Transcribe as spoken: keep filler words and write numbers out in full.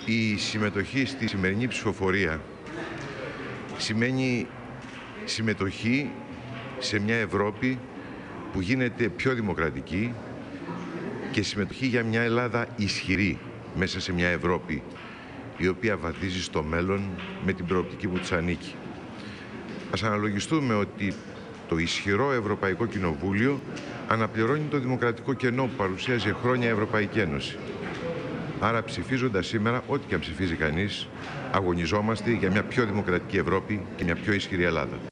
Η συμμετοχή στη σημερινή ψηφοφορία σημαίνει συμμετοχή σε μια Ευρώπη που γίνεται πιο δημοκρατική και συμμετοχή για μια Ελλάδα ισχυρή μέσα σε μια Ευρώπη η οποία βαδίζει στο μέλλον με την προοπτική που της ανήκει. Ας αναλογιστούμε ότι το ισχυρό Ευρωπαϊκό Κοινοβούλιο αναπληρώνει το δημοκρατικό κενό που παρουσίαζε χρόνια η Ευρωπαϊκή Ένωση. Άρα, ψηφίζοντας σήμερα, ό,τι και αν ψηφίζει κανείς, αγωνιζόμαστε για μια πιο δημοκρατική Ευρώπη και μια πιο ισχυρή Ελλάδα.